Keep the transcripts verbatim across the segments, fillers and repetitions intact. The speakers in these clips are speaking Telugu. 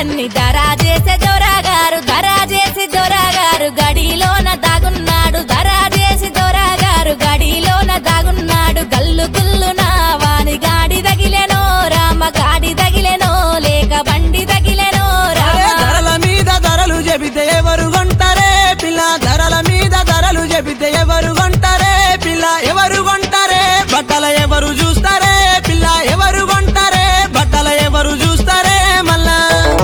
అంగిలన్నీ దరా చేసే దొరగారు దరా చేసి దొరగారు గడిలోన దాగున్నాడు దరా చేసి దొరగారు గడిలోన దాగున్నాడు గల్లు గుల్లున వాని గాడి తగిలెనో రామ గాడి తగిలెనో లేక బండి తగిలెనో రామ ధరల మీద ధరలు చెబితే ఎవరు కొంటారే పిల్ల ధరల మీద ధరలు చెబితే ఎవరు కొంటారే పిల్ల ఎవరు కొంటారే బట్టల ఎవరు చూస్తారే పిల్ల ఎవరు కొంటారే బట్టల ఎవరు చూస్తారే మళ్ళా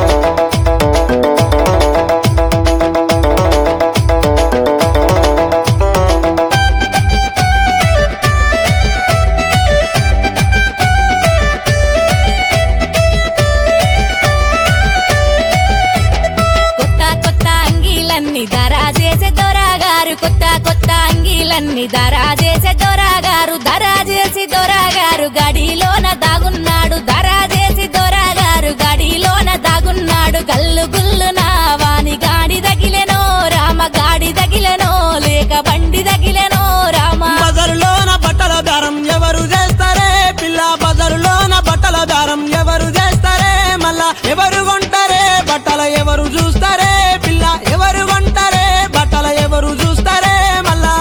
కొత్త కొత్త అంగిలన్నీ దరా చేసే దొరగారు కొత్త కొత్త అంగిలన్నీ దరా చేసే దొరగారు దరా చేసి దొరగారు గడిలోన దాగున్నాడు దరా చేసి దొరగారు గడిలోన దాగున్నాడు గల్లు గుల్లున వాని గాడి తగిలెనో రామ గాడి తగిలెనో లేక బండి తగిలెనో రామ బజారులోన బట్టల దారం ఎవరు చేస్తారే పిల్ల బజారులోన బట్టల దారం ఎవరు చేస్తారే మళ్ళా ఎవరు కొంటారే బట్టల ఎవరు చూస్తారే పిల్ల ఎవరు కొంటారే బట్టల ఎవరు చూస్తారే మళ్ళా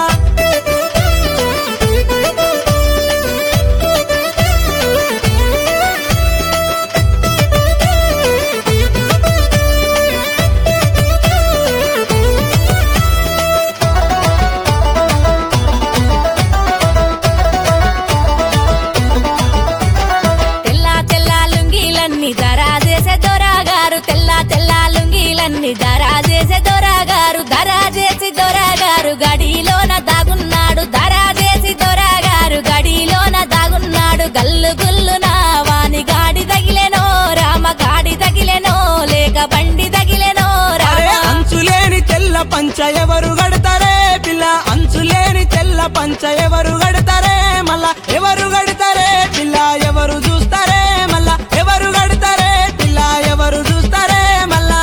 తెల్ల తెల్ల లుంగీలన్నీ దరా చేసే దొరగారు తెల్ల తెల్ల లుంగీలన్నీ దరా చేసే దొరగారు దరా చేసి దొరగారు గడిలోన దాగున్నాడు దరా చేసి దొరగారు గడిలోన దాగున్నాడు గల్లు గుల్లున వాని గాడి తగిలెనో రామ గాడి తగిలెనో లేక బండి తగిలెనో అరే రామ అంచులేని తెల్ల పంచ ఎవరు గడతారే పిల్ల అంచులేని తెల్ల పంచ ఎవరు గడతారే మళ్ళా ఎవరు గడతారే పిల్ల ఎవరు చూస్తారే మళ్ళా ఎవరు గడతారే పిల్ల ఎవరు చూస్తారే మళ్ళా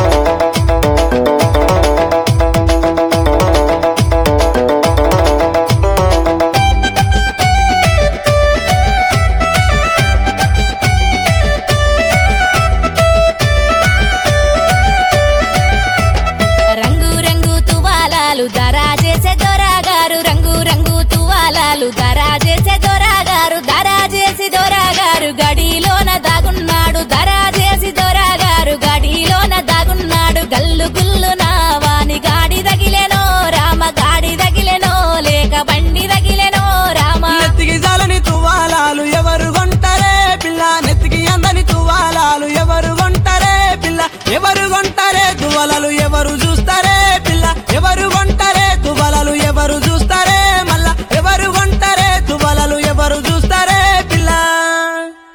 రంగు రంగు తువాలాలు దరా చేసే దొరగారు రంగు రంగు తువాలాలు దరా చేసే దొరగారు దరా చేసి దొరగారు గడిలోన దాగున్నాడు దరా చేసి దొరగారు గడిలోన దాగున్నాడు గల్లు గుల్లున వాని గాడి తగిలెనో రామ గాడి తగిలెనో లేక బండి తగిలెనో రామ నెత్తికి జాలని తువాలాలు ఎవరు కొంటారే పిల్ల నెత్తికి అందని తువాలాలు ఎవరు కొంటారే పిల్ల ఎవరు కొంటారే తువాలాలు ఎవరు